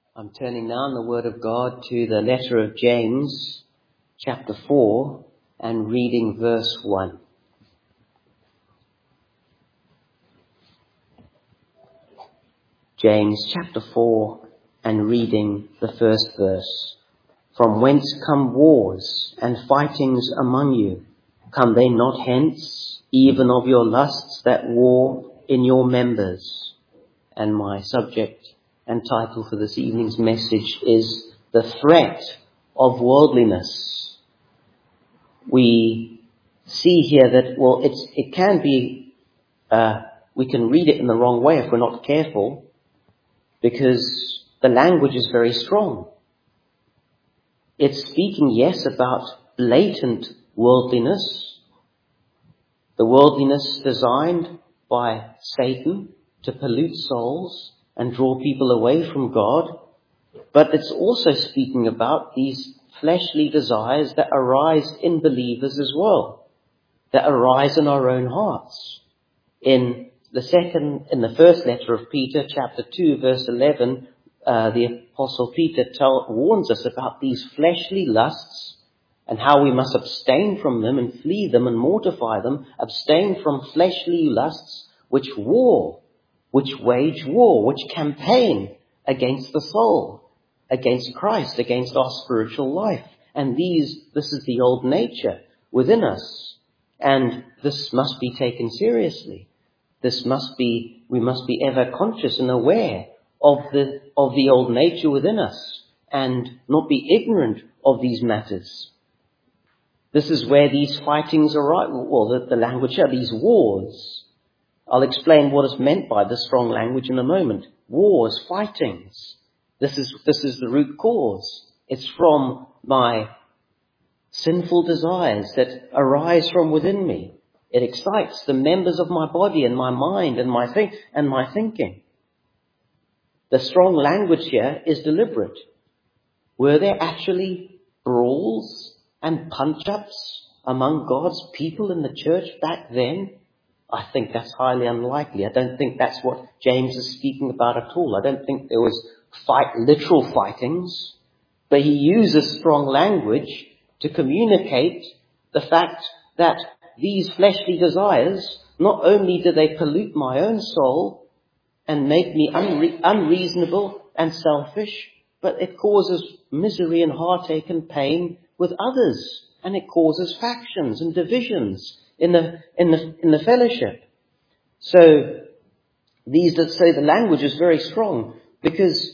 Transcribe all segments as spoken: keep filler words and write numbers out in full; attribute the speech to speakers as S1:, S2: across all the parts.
S1: I'm turning now in the Word of God to the letter of James, chapter four, and reading verse one. James chapter four, and reading the first verse. From whence come wars and fightings among you? Come they not hence, even of your lusts that war in your members? And my subject and title for this evening's message is The Threat of Worldliness. We see here that, well, it's, it can be, uh, we can read it in the wrong way if we're not careful, because the language is very strong. It's speaking, yes, about blatant worldliness, the worldliness designed by Satan to pollute souls and draw people away from God. But it's also speaking about these fleshly desires that arise in believers as well, that arise in our own hearts. In the second, in the first letter of Peter, chapter two, verse eleven, uh, the Apostle Peter tell, warns us about these fleshly lusts and how we must abstain from them and flee them and mortify them, abstain from fleshly lusts which war, which wage war, which campaign against the soul, against Christ, against our spiritual life. And these, this is the old nature within us. And this must be taken seriously. This must be, we must be ever conscious and aware of the, of the old nature within us and not be ignorant of these matters. This is where these fightings arise, well, the, the language here, these wars. I'll explain what is meant by this strong language in a moment. Wars, fightings. This is, this is the root cause. It's from my sinful desires that arise from within me. It excites the members of my body and my mind and my think and my thinking. The strong language here is deliberate. Were there actually brawls and punch-ups among God's people in the church back then? I think that's highly unlikely. I don't think that's what James is speaking about at all. I don't think there was fight, literal fightings, but he uses strong language to communicate the fact that these fleshly desires, not only do they pollute my own soul and make me unre- unreasonable and selfish, but it causes misery and heartache and pain with others, and it causes factions and divisions in the in the in the fellowship. So these that say the language is very strong, because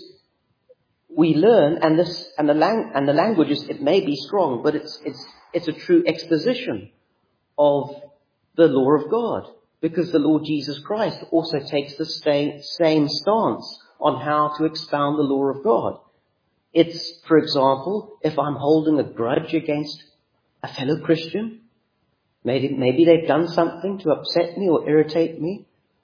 S1: we learn, and this and the lang and the language is, it may be strong, but it's it's it's a true exposition of the law of God, because the Lord Jesus Christ also takes the same same stance on how to expound the law of God. It's, for example, if I'm holding a grudge against a fellow Christian, maybe maybe they've done something to upset me or irritate me,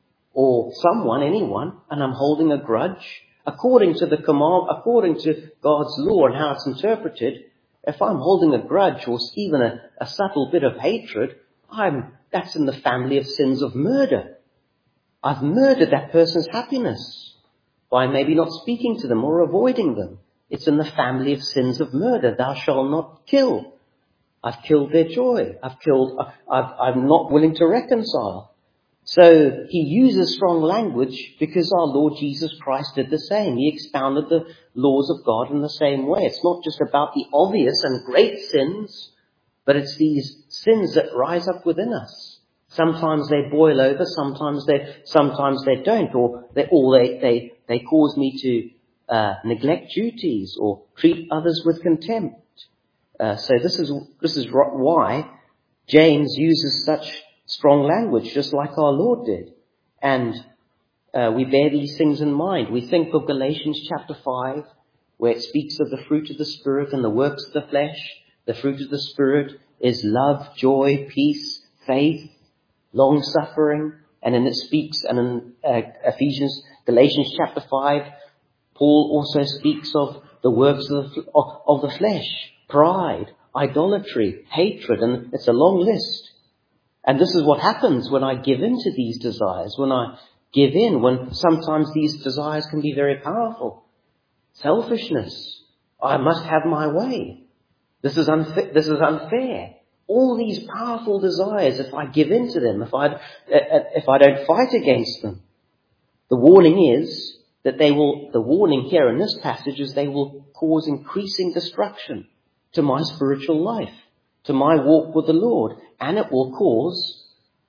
S1: or someone, anyone, and I'm holding a grudge, according to the command, according to God's law and how it's interpreted, if I'm holding a grudge or even a, a subtle bit of hatred, I'm, that's in the family of sins of murder. I've murdered that person's happiness by maybe not speaking to them or avoiding them. It's in the family of sins of murder. Thou shalt not kill. I've killed their joy. I've killed, I've, I'm not willing to reconcile. So he uses strong language because our Lord Jesus Christ did the same. He expounded the laws of God in the same way. It's not just about the obvious and great sins, but it's these sins that rise up within us. Sometimes they boil over, sometimes they, sometimes they don't, or they, or they, they, they cause me to uh, neglect duties or treat others with contempt. Uh, so this is, this is why James uses such strong language, just like our Lord did. And uh, we bear these things in mind. We think of Galatians chapter five, where it speaks of the fruit of the Spirit and the works of the flesh. The fruit of the Spirit is love, joy, peace, faith, long-suffering. And then it speaks, and in uh, Ephesians, Galatians chapter five, Paul also speaks of the works of the, of, of the flesh, pride, idolatry, hatred, and it's a long list. And this is what happens when I give in to these desires, when I give in, when sometimes these desires can be very powerful. Selfishness. I must have my way. This is unfair. This is unfair. All these powerful desires, if I give in to them, if I, if I don't fight against them, the warning is that they will, the warning here in this passage is they will cause increasing destruction to my spiritual life, to my walk with the Lord, and it will cause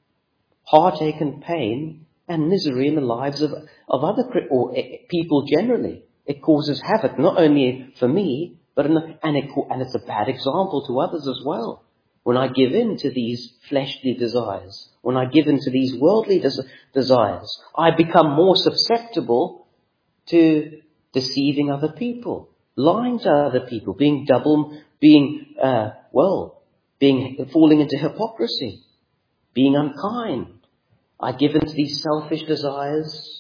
S1: heartache and pain and misery in the lives of, of other or people generally. It causes havoc, not only for me, but in the, and, it, and it's a bad example to others as well. When I give in to these fleshly desires, when I give in to these worldly des- desires, I become more susceptible to deceiving other people, lying to other people, being double, being, uh, well, being, falling into hypocrisy, being unkind. I give in to these selfish desires,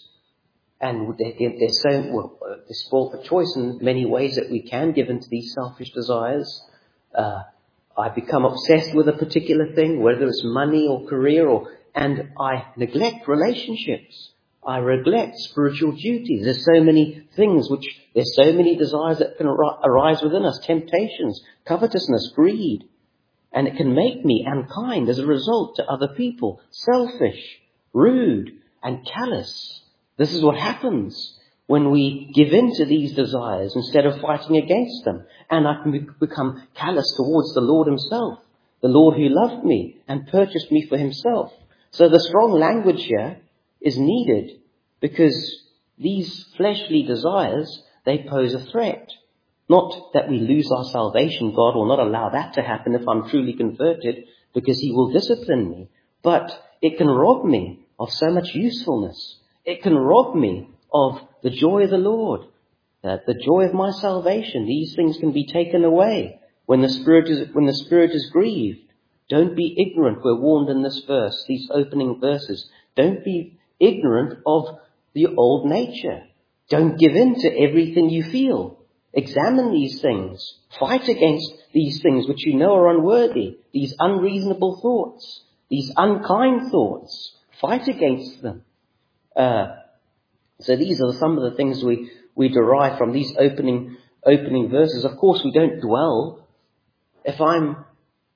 S1: and they're, they're so, well, they're spoiled for choice in many ways that we can give in to these selfish desires. Uh, I become obsessed with a particular thing, whether it's money or career, or and I neglect relationships. I neglect spiritual duties. There's so many things which, there's so many desires that can ar- arise within us, temptations, covetousness, greed. And it can make me unkind as a result to other people, selfish, rude, and callous. This is what happens when we give in to these desires instead of fighting against them. And I can be- become callous towards the Lord himself, the Lord who loved me and purchased me for himself. So the strong language here is needed because these fleshly desires, they pose a threat. Not that we lose our salvation. God will not allow that to happen if I'm truly converted, because he will discipline me. But it can rob me of so much usefulness. It can rob me of the joy of the Lord, uh, the joy of my salvation. These things can be taken away when the Spirit is, when the Spirit is grieved. Don't be ignorant. We're warned in this verse, these opening verses. Don't be ignorant of the old nature. Don't give in to everything you feel. Examine these things. Fight against these things which you know are unworthy, these unreasonable thoughts, these unkind thoughts. Fight against them. Uh, so these are some of the things we, we derive from these opening opening verses. Of course, we don't dwell. If I'm,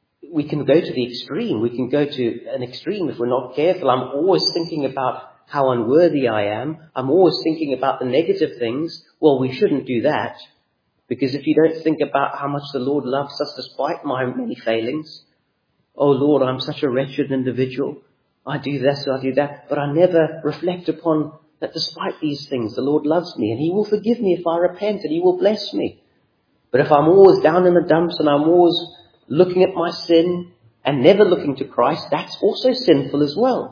S1: we can go to the extreme. We can go to an extreme if we're not careful. I'm always thinking about how unworthy I am. I'm always thinking about the negative things. Well, we shouldn't do that. Because if you don't think about how much the Lord loves us despite my many failings, oh Lord, I'm such a wretched individual. I do this, I do that. But I never reflect upon that despite these things, the Lord loves me and he will forgive me if I repent and he will bless me. But if I'm always down in the dumps and I'm always looking at my sin and never looking to Christ, that's also sinful as well.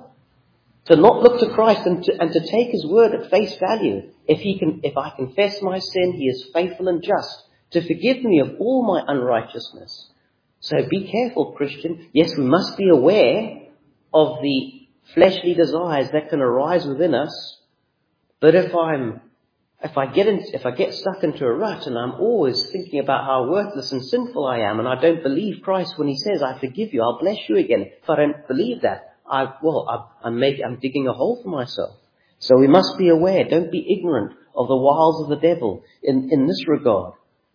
S1: To not look to Christ and to, and to take his word at face value. If he can, if I confess my sin, he is faithful and just to forgive me of all my unrighteousness. So be careful, Christian. Yes, we must be aware of the fleshly desires that can arise within us. But if I'm, if I get in, if I get stuck into a rut and I'm always thinking about how worthless and sinful I am, and I don't believe Christ when he says, "I forgive you, I'll bless you again," if I don't believe that, I, well, I, I'm making, I'm digging a hole for myself. So we must be aware. Don't be ignorant of the wiles of the devil in, in this regard.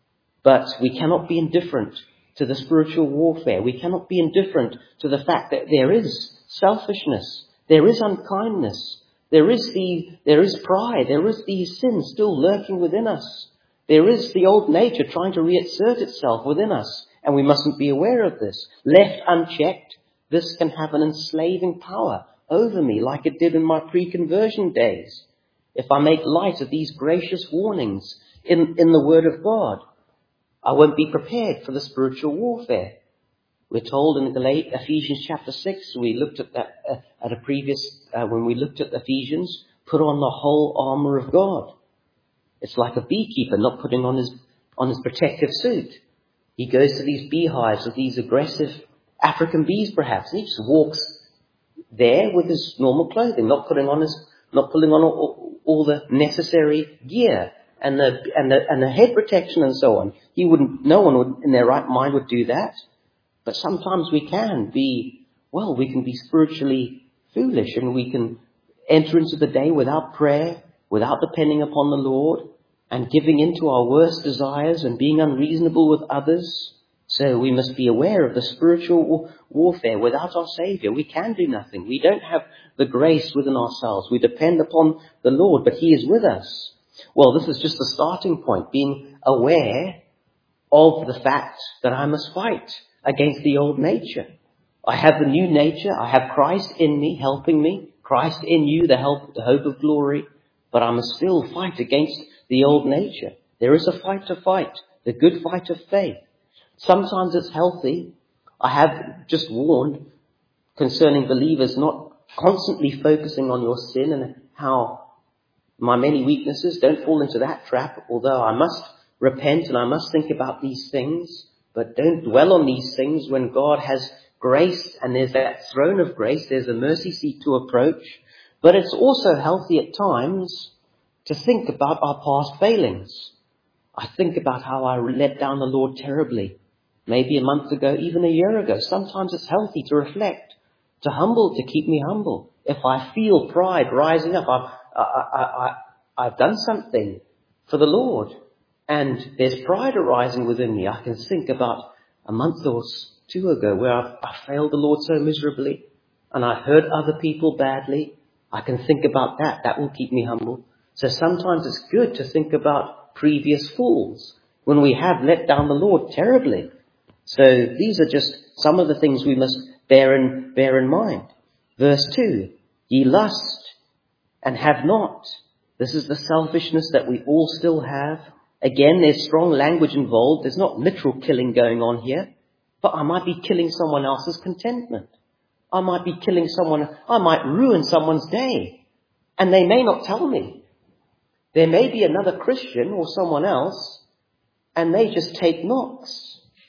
S1: But we cannot be indifferent to the spiritual warfare. We cannot be indifferent to the fact that there is selfishness. There is unkindness. There is the, there is pride. There is these sins still lurking within us. There is the old nature trying to reassert itself within us. And we mustn't be aware of this. Left unchecked, this can have an enslaving power over me like it did in my pre-conversion days. If I make light of these gracious warnings in, in the Word of God, I won't be prepared for the spiritual warfare. We're told in Ephesians chapter six, we looked at that uh, at a previous, uh, when we looked at Ephesians, put on the whole armour of God. It's like a beekeeper not putting on his, on his protective suit. He goes to these beehives with these aggressive African bees perhaps, and he just walks there with his normal clothing, not putting on his, not pulling on all, all the necessary gear and the, and the, and the head protection and so on. He wouldn't, no one would, in their right mind would do that. But sometimes we can be, well, we can be spiritually foolish and we can enter into the day without prayer, without depending upon the Lord. and giving in to our worst desires and being unreasonable with others. So we must be aware of the spiritual warfare. Without our Saviour, we can do nothing. We don't have the grace within ourselves. We depend upon the Lord, but He is with us. Well, this is just the starting point, being aware of the fact that I must fight against the old nature. I have the new nature. I have Christ in me, helping me. Christ in you, the help, the hope of glory. But I must still fight against the old nature. There is a fight to fight, the good fight of faith. Sometimes it's healthy. I have just warned concerning believers not constantly focusing on your sin and how my many weaknesses. Don't fall into that trap, although I must repent and I must think about these things. But don't dwell on these things when God has grace and there's that throne of grace. There's a mercy seat to approach. But it's also healthy at times to think about our past failings. I think about how I let down the Lord terribly. Maybe a month ago, even a year ago. Sometimes it's healthy to reflect, to humble, to keep me humble. If I feel pride rising up, I've, I, I, I, I've done something for the Lord, and there's pride arising within me. I can think about a month or two ago where I've, I failed the Lord so miserably, and I hurt other people badly. I can think about that. That will keep me humble. So sometimes it's good to think about previous falls when we have let down the Lord terribly. So these are just some of the things we must bear in, bear in mind. Verse two, ye lust and have not. This is the selfishness that we all still have. Again, there's strong language involved. There's not literal killing going on here, but I might be killing someone else's contentment. I might be killing someone, I might ruin someone's day, and they may not tell me. There may be another Christian or someone else, and they just take knocks.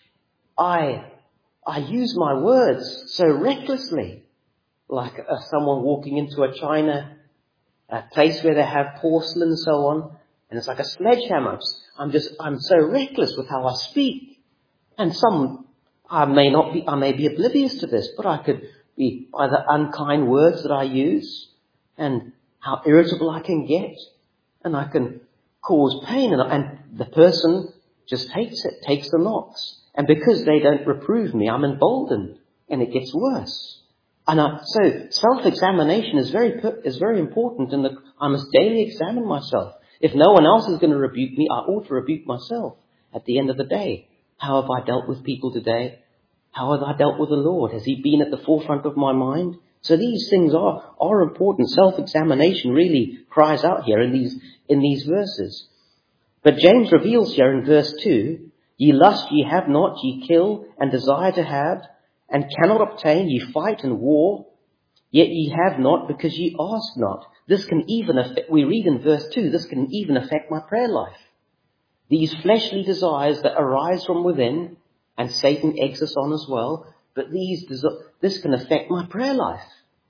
S1: I, I use my words so recklessly, like uh, someone walking into a china, a place where they have porcelain and so on, and it's like a sledgehammer. I'm just, I'm so reckless with how I speak. And some, I may not be, I may be oblivious to this, but I could be by the unkind words that I use and how irritable I can get, and I can cause pain, and, and the person just takes it, takes the knocks. And because they don't reprove me, I'm emboldened, and it gets worse. And I, so self-examination is very is very important, and I must daily examine myself. If no one else is going to rebuke me, I ought to rebuke myself at the end of the day. How have I dealt with people today? How have I dealt with the Lord? Has He been at the forefront of my mind? So these things are, are important. Self-examination really cries out here in these in these verses. But James reveals here in verse two, ye lust, ye have not, ye kill, and desire to have, and cannot obtain, ye fight and war, yet ye have not, because ye ask not. This can even affect, we read in verse two, this can even affect my prayer life. These fleshly desires that arise from within, and Satan eggs us on as well, but these this can affect my prayer life.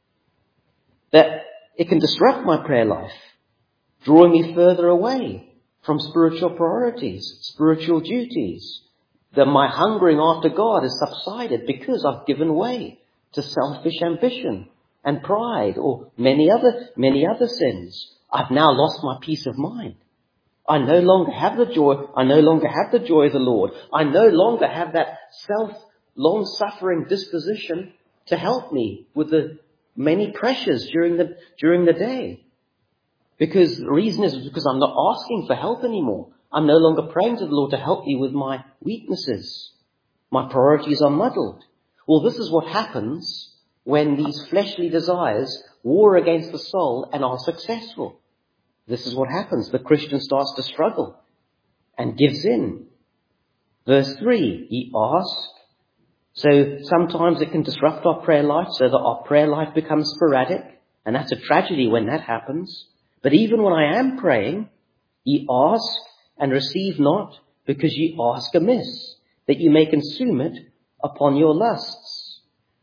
S1: That it can disrupt my prayer life, drawing me further away from spiritual priorities, spiritual duties. That my hungering after God has subsided because I've given way to selfish ambition and pride, or many other many other sins. I've now lost my peace of mind. I no longer have the joy. I no longer have the joy of the Lord. I no longer have that self long-suffering disposition to help me with the many pressures during the during the day. Because the reason is because I'm not asking for help anymore. I'm no longer praying to the Lord to help me with my weaknesses. My priorities are muddled. Well, this is what happens when these fleshly desires war against the soul and are successful. This is what happens. The Christian starts to struggle and gives in. Verse three, ye ask. So sometimes it can disrupt our prayer life so that our prayer life becomes sporadic. And that's a tragedy when that happens. But even when I am praying, ye ask and receive not, because ye ask amiss, that you may consume it upon your lusts.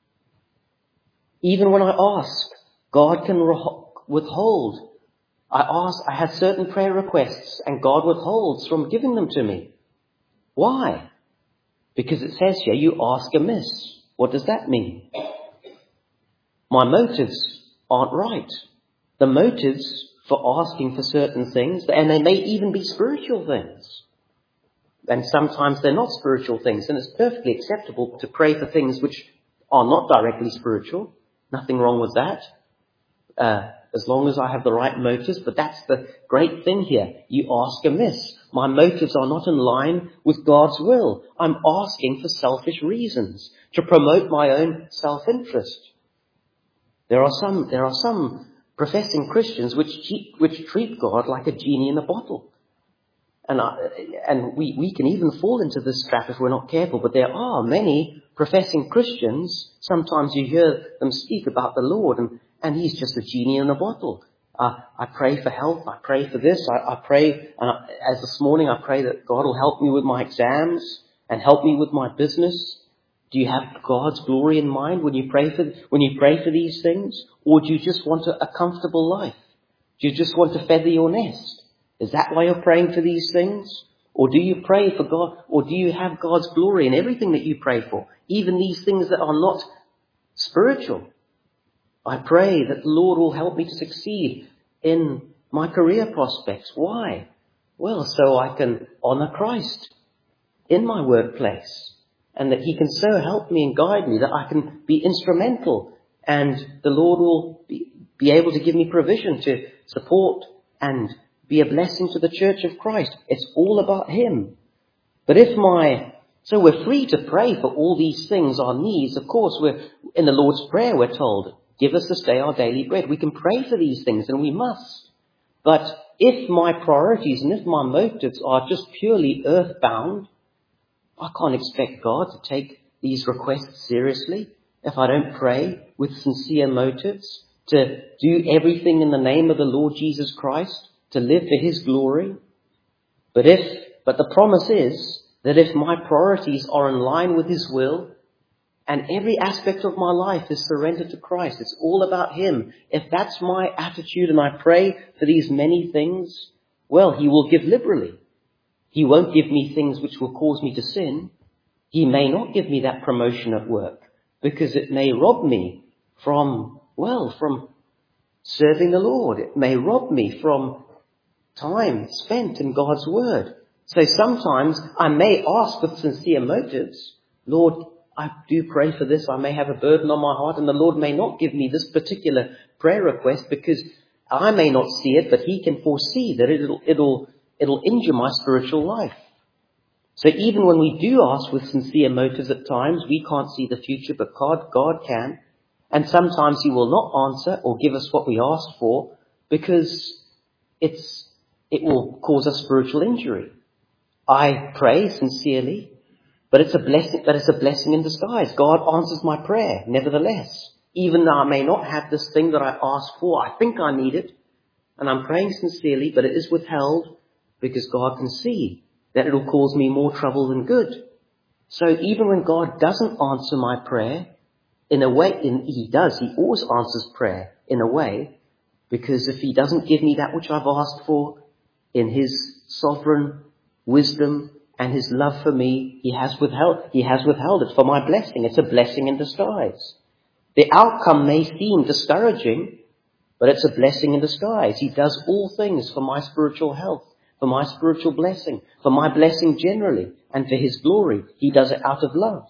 S1: Even when I ask, God can re- withhold. I ask, I have certain prayer requests, and God withholds from giving them to me. Why? Because it says here, you ask amiss. What does that mean? My motives aren't right. The motives for asking for certain things, and they may even be spiritual things. And sometimes they're not spiritual things, and it's perfectly acceptable to pray for things which are not directly spiritual. Nothing wrong with that, uh, as long as I have the right motives. But that's the great thing here. You ask amiss. My motives are not in line with God's will. I'm asking for selfish reasons, to promote my own self-interest. There are some, there are some professing Christians which, which treat God like a genie in a bottle. And, I, and we, we can even fall into this trap if we're not careful. But there are many professing Christians. Sometimes you hear them speak about the Lord, and, and he's just a genie in a bottle. Uh, I pray for health. I pray for this. I, I pray, uh, as this morning, I pray that God will help me with my exams and help me with my business. Do you have God's glory in mind when you pray for when you pray for these things, or do you just want a, a comfortable life? Do you just want to feather your nest? Is that why you're praying for these things? Or do you pray for God, or do you have God's glory in everything that you pray for? Even these things that are not spiritual. I pray that the Lord will help me to succeed in my career prospects. Why? Well, so I can honor Christ in my workplace, and that he can so help me and guide me that I can be instrumental, and the Lord will be, be able to give me provision to support and be a blessing to the church of Christ. It's all about him. But if my, so we're free to pray for all these things, our needs. Of course, we're in the Lord's Prayer, we're told, give us this day our daily bread. We can pray for these things, and we must. But if my priorities and if my motives are just purely earthbound, I can't expect God to take these requests seriously if I don't pray with sincere motives, to do everything in the name of the Lord Jesus Christ, to live for his glory. But if, but the promise is that if my priorities are in line with his will, and every aspect of my life is surrendered to Christ, it's all about him. If that's my attitude and I pray for these many things, well, he will give liberally. He won't give me things which will cause me to sin. He may not give me that promotion at work, because it may rob me from, well, from serving the Lord. It may rob me from time spent in God's word. So sometimes I may ask with sincere motives, Lord, I do pray for this. I may have a burden on my heart, and the Lord may not give me this particular prayer request because I may not see it, but he can foresee that it'll, it'll, it'll injure my spiritual life. So even when we do ask with sincere motives at times, we can't see the future, but God, God can. And sometimes he will not answer or give us what we ask for because it's, it will cause us spiritual injury. I pray sincerely, but it's a blessing, but it's a blessing in disguise. God answers my prayer, nevertheless. Even though I may not have this thing that I asked for, I think I need it, and I'm praying sincerely, but it is withheld because God can see that it'll cause me more trouble than good. So even when God doesn't answer my prayer, in a way, in, he does, he always answers prayer in a way, because if he doesn't give me that which I've asked for, in his sovereign wisdom and his love for me, he has withheld, he has withheld it for my blessing. It's a blessing in disguise. The outcome may seem discouraging, but it's a blessing in disguise. He does all things for my spiritual health, for my spiritual blessing, for my blessing generally, and for his glory. He does it out of love.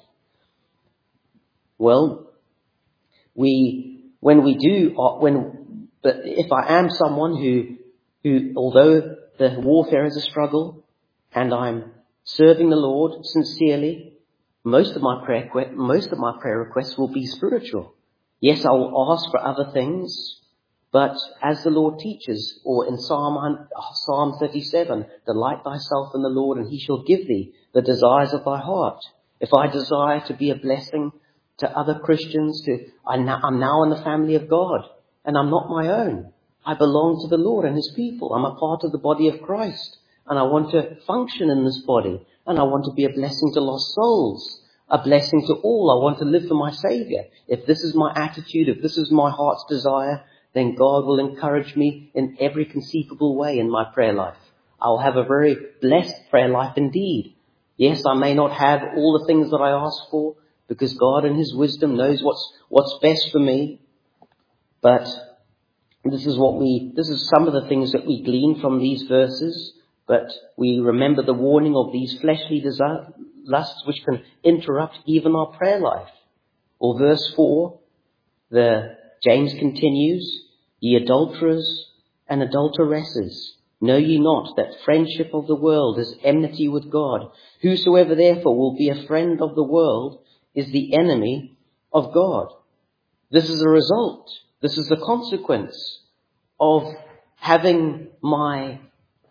S1: Well, we, when we do, when, but if I am someone who, who, although the warfare is a struggle, and I'm serving the Lord sincerely, most of my prayer, most of my prayer requests will be spiritual. Yes, I will ask for other things, but as the Lord teaches, or in Psalm, Psalm thirty-seven, delight thyself in the Lord, and he shall give thee the desires of thy heart. If I desire to be a blessing to other Christians, to, I'm now in the family of God, and I'm not my own. I belong to the Lord and his people. I'm a part of the body of Christ, and I want to function in this body, and I want to be a blessing to lost souls, a blessing to all. I want to live for my Savior. If this is my attitude, if this is my heart's desire, then God will encourage me in every conceivable way in my prayer life. I'll have a very blessed prayer life indeed. Yes, I may not have all the things that I ask for, because God in his wisdom knows what's, what's best for me. But This is what we, this is some of the things that we glean from these verses, but we remember the warning of these fleshly desire, lusts which can interrupt even our prayer life. Or verse four, the James continues, ye adulterers and adulteresses, know ye not that friendship of the world is enmity with God? Whosoever therefore will be a friend of the world is the enemy of God. This is a result. This is the consequence of having my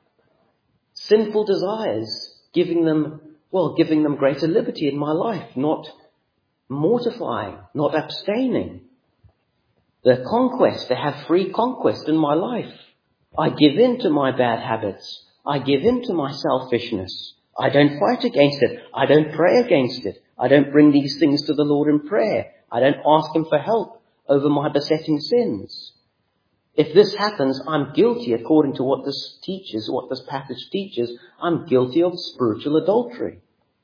S1: sinful desires, giving them, well, giving them greater liberty in my life, not mortifying, not abstaining. The conquest, to have free conquest in my life. I give in to my bad habits. I give in to my selfishness. I don't fight against it. I don't pray against it. I don't bring these things to the Lord in prayer. I don't ask Him for help over my besetting sins. If this happens, I'm guilty, according to what this teaches, what this passage teaches, I'm guilty of spiritual adultery.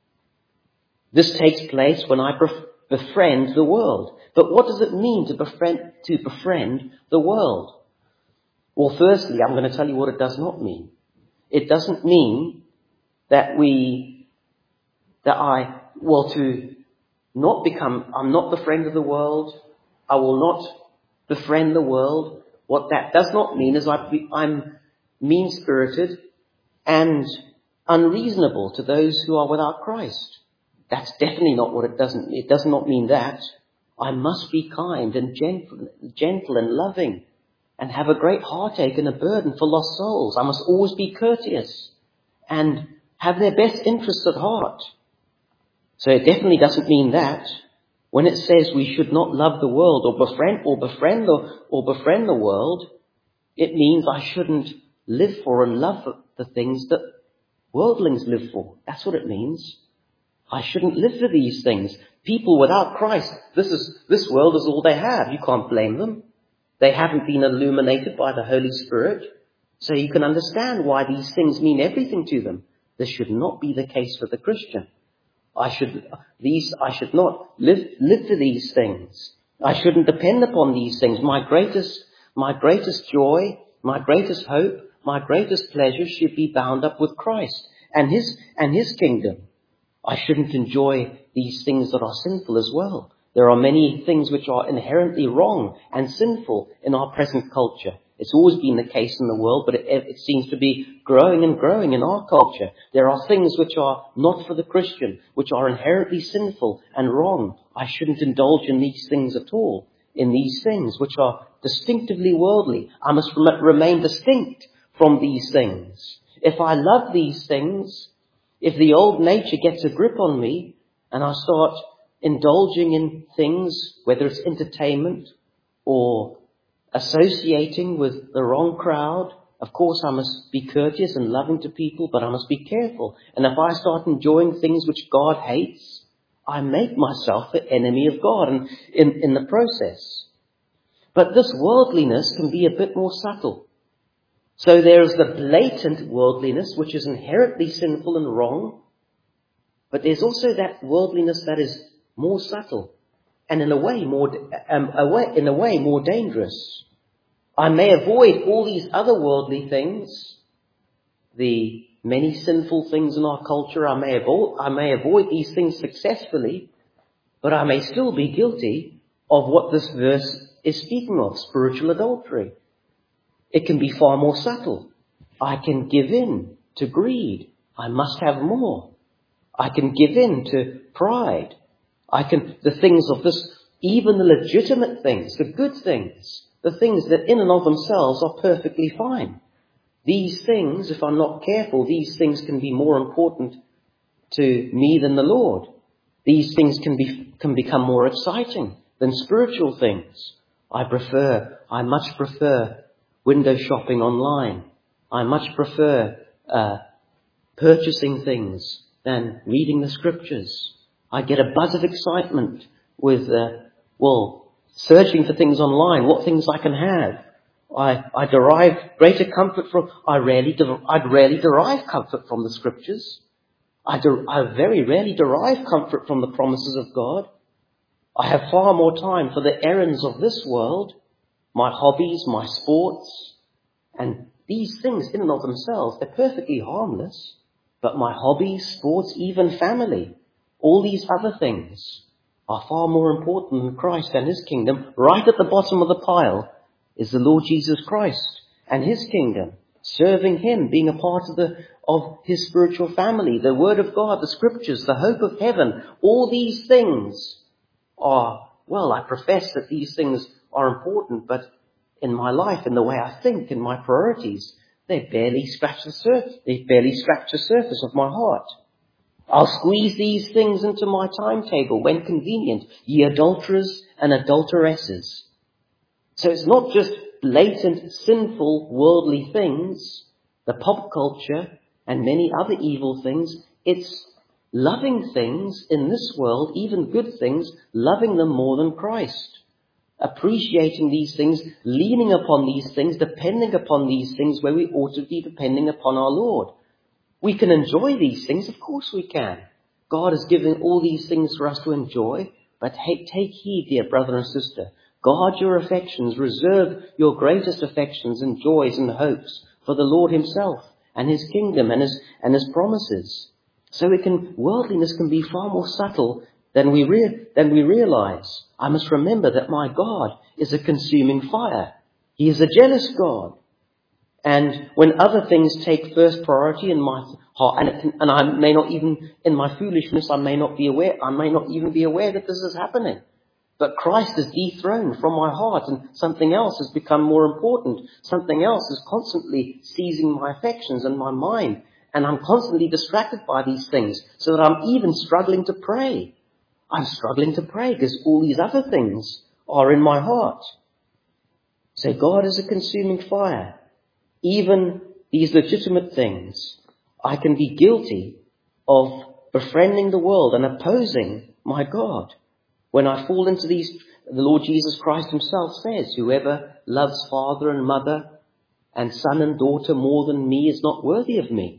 S1: This takes place when I befriend the world. But what does it mean to befriend, to befriend the world? Well, firstly, I'm going to tell you what it does not mean. It doesn't mean that we, that I, well, to not become, I'm not the friend of the world. I will not befriend the world. What that does not mean is I, I'm mean-spirited and unreasonable to those who are without Christ. That's definitely not what it doesn't, it does not mean that. I must be kind and gentle, gentle and loving and have a great heartache and a burden for lost souls. I must always be courteous and have their best interests at heart. So it definitely doesn't mean that. When it says we should not love the world or befriend or befriend the, or befriend the world, it means I shouldn't live for and love the things that worldlings live for. That's what it means. I shouldn't live for these things. People without Christ, this is this world is all they have. You can't blame them. They haven't been illuminated by the Holy Spirit. So you can understand why these things mean everything to them. This should not be the case for the Christian. I should these I should not live live for these things. I shouldn't depend upon these things. My greatest my greatest joy, my greatest hope, my greatest pleasure should be bound up with Christ and his and his kingdom. I shouldn't enjoy these things that are sinful as well. There are many things which are inherently wrong and sinful in our present culture. It's always been the case in the world, but it, it seems to be growing and growing in our culture. There are things which are not for the Christian, which are inherently sinful and wrong. I shouldn't indulge in these things at all. In these things which are distinctively worldly, I must remain distinct from these things. If I love these things, if the old nature gets a grip on me and I start indulging in things, whether it's entertainment or associating with the wrong crowd, of course I must be courteous and loving to people, but I must be careful. And if I start enjoying things which God hates, I make myself an enemy of God in, in, in the process. But this worldliness can be a bit more subtle. So there is the blatant worldliness, which is inherently sinful and wrong. But there's also that worldliness that is more subtle and in a way more, um, a way, in a way more dangerous. I may avoid all these other worldly things, the many sinful things in our culture. I may avoid, I may avoid these things successfully, but I may still be guilty of what this verse is speaking of, spiritual adultery. It can be far more subtle. I can give in to greed. I must have more. I can give in to pride. I can, the things of this, even the legitimate things, the good things, the things that in and of themselves are perfectly fine. These things, if I'm not careful, these things can be more important to me than the Lord. These things can be, can become more exciting than spiritual things. I prefer, I much prefer window shopping online. I much prefer uh, purchasing things than reading the scriptures. I get a buzz of excitement with, uh, well, searching for things online, what things I can have. I, I derive greater comfort from, I rarely, de- I'd rarely derive comfort from the scriptures. I, de- I very rarely derive comfort from the promises of God. I have far more time for the errands of this world my hobbies, my sports, and these things in and of themselves, they're perfectly harmless. But my hobbies, sports, even family, all these other things are far more important than Christ and his kingdom. Right at the bottom of the pile is the Lord Jesus Christ and his kingdom, serving him, being a part of the of his spiritual family, the word of God, the scriptures, the hope of heaven. All these things are, well, I profess that these things are important, but in my life, in the way I think, in my priorities, they barely scratch the surface. They barely scratch the surface of my heart. I'll squeeze these things into my timetable when convenient, ye adulterers and adulteresses. So it's not just blatant, sinful, worldly things, the pop culture and many other evil things. It's loving things in this world, even good things, loving them more than Christ. Appreciating these things, leaning upon these things, depending upon these things where we ought to be depending upon our Lord. We can enjoy these things, of course we can. God has given all these things for us to enjoy, but hey, take heed, dear brother and sister. Guard your affections, reserve your greatest affections and joys and hopes for the Lord himself and his kingdom and his, and his promises. So it can, worldliness can be far more subtle than we, re- than we realize. I must remember that my God is a consuming fire. He is a jealous God. And when other things take first priority in my heart, and, it can, and I may not even, in my foolishness, I may not be aware, I may not even be aware that this is happening. But Christ is dethroned from my heart and something else has become more important. Something else is constantly seizing my affections and my mind. And I'm constantly distracted by these things so that I'm even struggling to pray. I'm struggling to pray because all these other things are in my heart. So God is a consuming fire. Even these legitimate things, I can be guilty of befriending the world and opposing my God. When I fall into these, the Lord Jesus Christ himself says, whoever loves father and mother and son and daughter more than me is not worthy of me.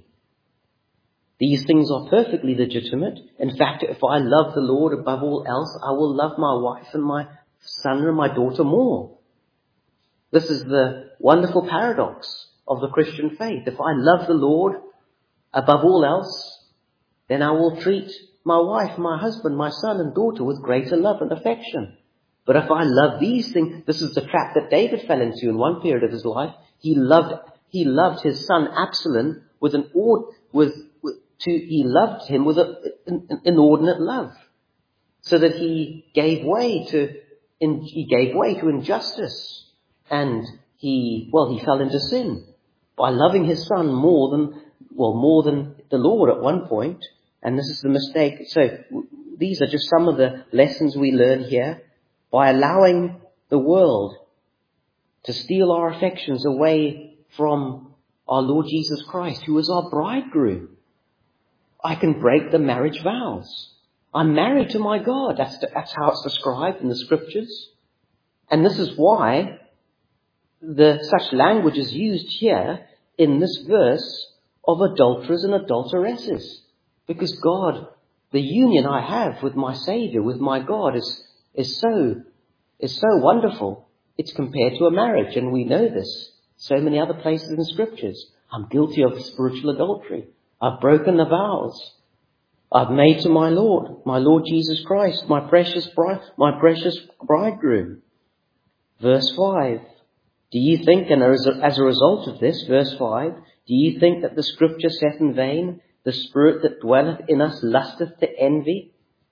S1: These things are perfectly legitimate. In fact, if I love the Lord above all else, I will love my wife and my son and my daughter more. This is the wonderful paradox of the Christian faith. If I love the Lord above all else, then I will treat my wife, my husband, my son and daughter with greater love and affection. But if I love these things, this is the trap that David fell into in one period of his life. He loved, he loved his son Absalom with an with, with to, he loved him with an inordinate love, so that he gave way to, in, he gave way to injustice, and he, well, he fell into sin by loving his son more than, well, more than the Lord at one point. And this is the mistake. So these are just some of the lessons we learn here. By allowing the world to steal our affections away from our Lord Jesus Christ, who is our bridegroom, I can break the marriage vows. I'm married to my God. That's, the, that's how it's described in the scriptures. And this is why the such language is used here in this verse of adulterers and adulteresses. Because God, the union I have with my Savior, with my God, is, is so, is so wonderful. It's compared to a marriage, and we know this. So many other places in the scriptures. I'm guilty of spiritual adultery. I've broken the vows I've made to my Lord, my Lord Jesus Christ, my precious bride, my precious bridegroom. Verse five. Do you think, and as a, as a result of this, verse five, do you think that the scripture saith in vain, the spirit that dwelleth in us lusteth to envy?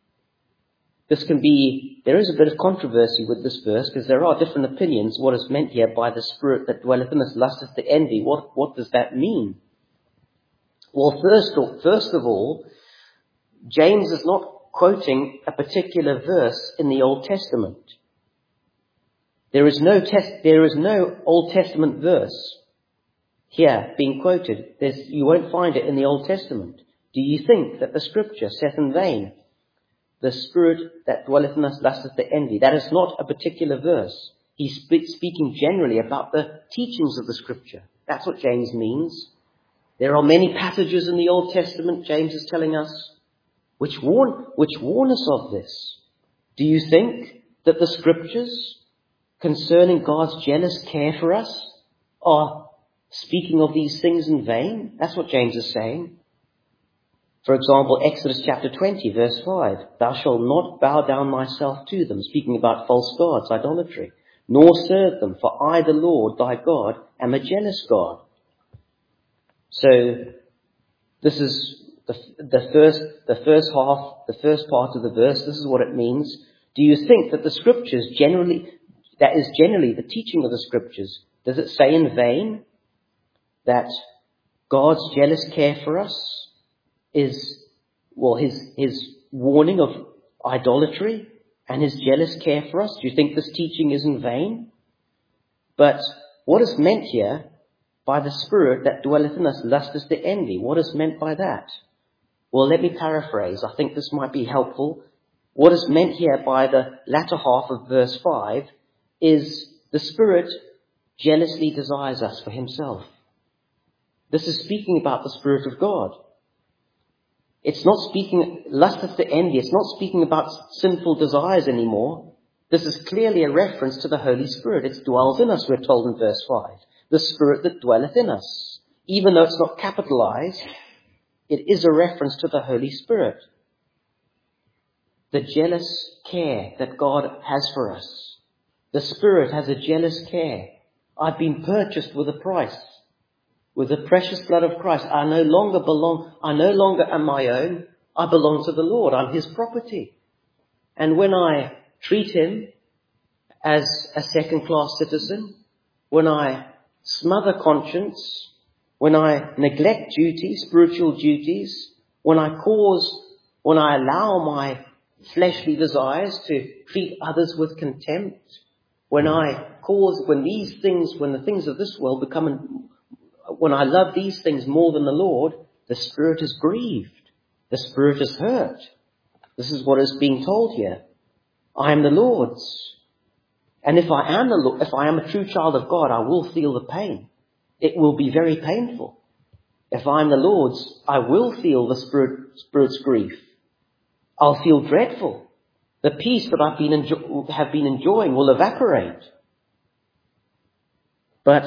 S1: This can be, there is a bit of controversy with this verse because there are different opinions what is meant here by the spirit that dwelleth in us lusteth to envy. What, what does that mean? Well, first of, first of all, James is not quoting a particular verse in the Old Testament. There is no test, there is no Old Testament verse here being quoted. There's, you won't find it in the Old Testament. Do you think that the scripture saith in vain, the spirit that dwelleth in us lusteth to envy? That is not a particular verse. He's spe- speaking generally about the teachings of the scripture. That's what James means. There are many passages in the Old Testament, James is telling us, which warn, which warn us of this. Do you think that the scriptures concerning God's jealous care for us are speaking of these things in vain? That's what James is saying. For example, Exodus chapter twenty, verse five, thou shalt not bow down thyself to them, speaking about false gods, idolatry, nor serve them, for I, the Lord thy God, am a jealous God. So this is the, the first, the first half, the first part of the verse. This is what it means. Do you think that the scriptures generally, that is generally the teaching of the scriptures, does it say in vain that God's jealous care for us is, well, his, his warning of idolatry and his jealous care for us? Do you think this teaching is in vain? But what is meant here by the Spirit that dwelleth in us, lusteth to envy? What is meant by that? Well, let me paraphrase. I think this might be helpful. What is meant here by the latter half of verse five is the Spirit jealously desires us for himself. This is speaking about the Spirit of God. It's not speaking, lusteth to envy, it's not speaking about sinful desires anymore. This is clearly a reference to the Holy Spirit. It dwells in us, we're told in verse five. The Spirit that dwelleth in us. Even though it's not capitalized, it is a reference to the Holy Spirit. The jealous care that God has for us. The Spirit has a jealous care. I've been purchased with a price. With the precious blood of Christ. I no longer belong, I no longer am my own. I belong to the Lord. I'm his property. And when I treat him as a second-class citizen, when I smother conscience, when I neglect duties, spiritual duties, when I cause, when I allow my fleshly desires to treat others with contempt, when I cause, when these things, when the things of this world become, when I love these things more than the Lord, the Spirit is grieved. The Spirit is hurt. This is what is being told here. I am the Lord's. And if I am the, if I am a true child of God, I will feel the pain. It will be very painful. If I am the Lord's, I will feel the Spirit, Spirit's grief. I'll feel dreadful. The peace that I've been enjo- have been enjoying will evaporate. But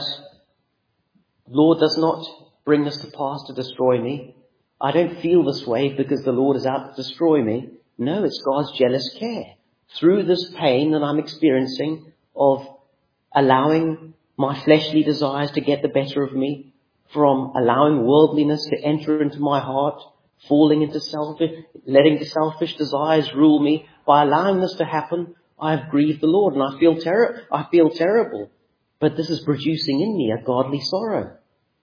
S1: Lord does not bring this to pass to destroy me. I don't feel this way because the Lord is out to destroy me. No, it's God's jealous care. Through this pain that I'm experiencing of allowing my fleshly desires to get the better of me, from allowing worldliness to enter into my heart, falling into selfish, letting the selfish desires rule me, by allowing this to happen, I've grieved the Lord and I feel ter- I feel terrible. But this is producing in me a godly sorrow.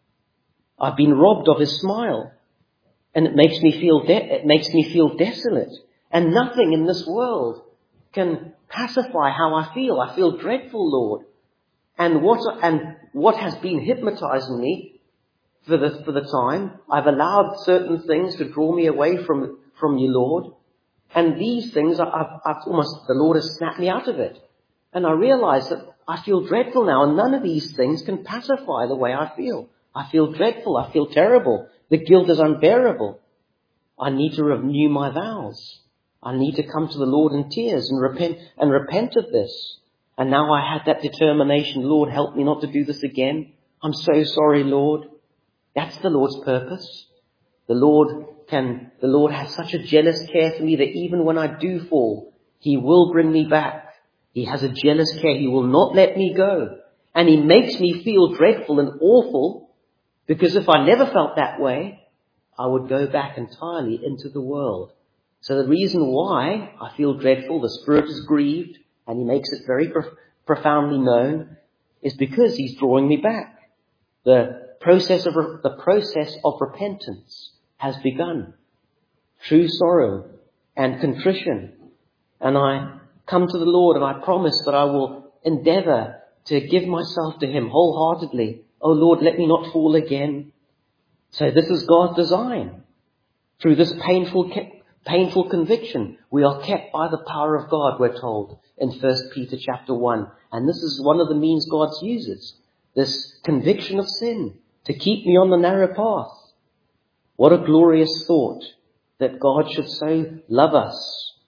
S1: I've been robbed of his smile, and it makes me feel de- it makes me feel desolate. And nothing in this world can pacify how I feel. I feel dreadful, Lord. And what and what has been hypnotizing me for the for the time, I've allowed certain things to draw me away from from you, Lord. And these things, I've, I've almost the Lord has snapped me out of it. And I realize that I feel dreadful now, and none of these things can pacify the way I feel. I feel dreadful. I feel terrible. The guilt is unbearable. I need to renew my vows. I need to come to the Lord in tears and repent and repent of this. And now I had that determination. Lord, help me not to do this again. I'm so sorry, Lord. That's the Lord's purpose. The Lord can, the Lord has such a jealous care for me that even when I do fall, he will bring me back. He has a jealous care. He will not let me go. And he makes me feel dreadful and awful, because if I never felt that way, I would go back entirely into the world. So the reason why I feel dreadful, the Spirit is grieved, and he makes it very prof- profoundly known, is because he's drawing me back. The process of re- the process of repentance has begun. True sorrow and contrition. And I come to the Lord and I promise that I will endeavor to give myself to him wholeheartedly. Oh Lord, let me not fall again. So this is God's design. Through this painful, painful conviction, we are kept by the power of God, we're told in First Peter chapter one. And this is one of the means God uses. This conviction of sin to keep me on the narrow path. What a glorious thought that God should so love us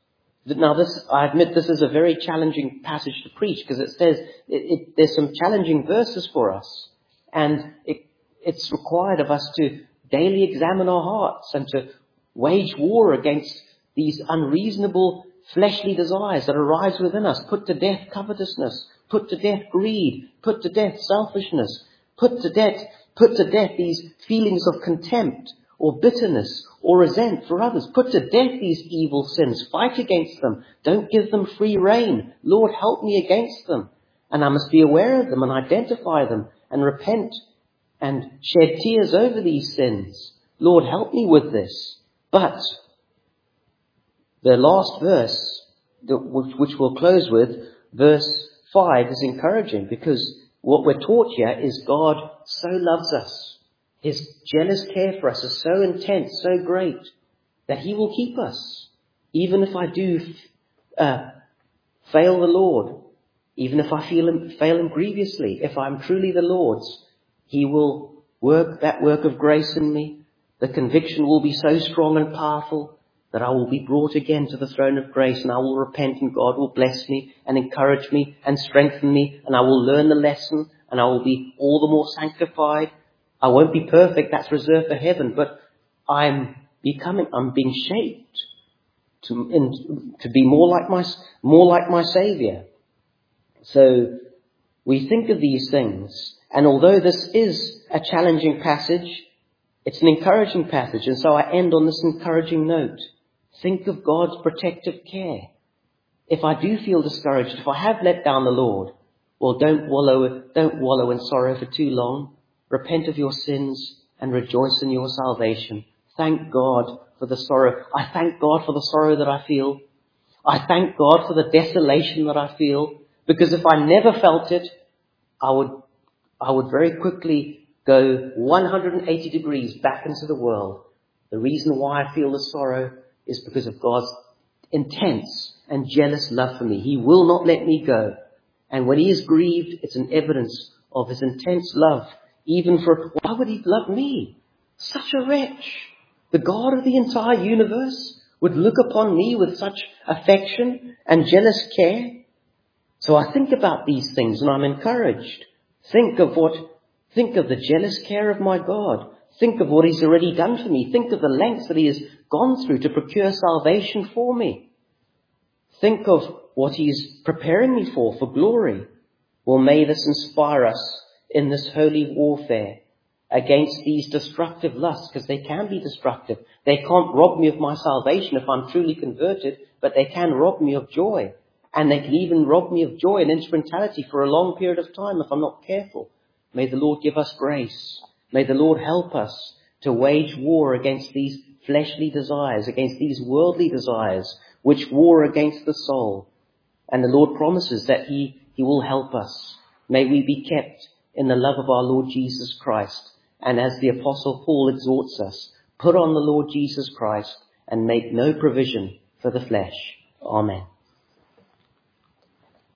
S1: Now this, I admit this is a very challenging passage to preach because it says, it, it, there's some challenging verses for us. And it, it's required of us to daily examine our hearts and to wage war against these unreasonable fleshly desires that arise within us. Put to death covetousness. Put to death greed. Put to death selfishness. Put to death, put to death these feelings of contempt or bitterness or resent for others. Put to death these evil sins. Fight against them. Don't give them free rein. Lord, help me against them. And I must be aware of them and identify them and repent and shed tears over these sins. Lord, help me with this. But the last verse, which we'll close with, verse five, is encouraging because what we're taught here is God so loves us. His jealous care for us is so intense, so great, that he will keep us. Even if I do uh, fail the Lord, even if I feel him, fail him grievously, if I'm truly the Lord's, he will work that work of grace in me. The conviction will be so strong and powerful that I will be brought again to the throne of grace, and I will repent, and God will bless me and encourage me and strengthen me, and I will learn the lesson, and I will be all the more sanctified. I won't be perfect, that's reserved for heaven, but I'm becoming, I'm being shaped to, in, to be more like my, more like my Saviour. So we think of these things, and although this is a challenging passage, it's an encouraging passage, and so I end on this encouraging note. Think of God's protective care. If I do feel discouraged, if I have let down the Lord, well, don't wallow, don't wallow in sorrow for too long. Repent of your sins and rejoice in your salvation. Thank God for the sorrow. I thank God for the sorrow that I feel. I thank God for the desolation that I feel, because if I never felt it, I would, I would very quickly go one hundred eighty degrees back into the world. The reason why I feel the sorrow is because of God's intense and jealous love for me. He will not let me go. And when he is grieved, it's an evidence of his intense love. Even for, why would he love me? Such a wretch. The God of the entire universe would look upon me with such affection and jealous care. So I think about these things and I'm encouraged. Think of what, think of the jealous care of my God. Think of what he's already done for me. Think of the lengths that he has gone through to procure salvation for me. Think of what he's preparing me for, for glory. Well, may this inspire us in this holy warfare against these destructive lusts, because they can be destructive. They can't rob me of my salvation if I'm truly converted, but they can rob me of joy. And they can even rob me of joy and instrumentality for a long period of time if I'm not careful. May the Lord give us grace. May the Lord help us to wage war against these fleshly desires, against these worldly desires, which war against the soul. And the Lord promises that He, He will help us. May we be kept in the love of our Lord Jesus Christ. And as the Apostle Paul exhorts us, put on the Lord Jesus Christ and make no provision for the flesh. Amen.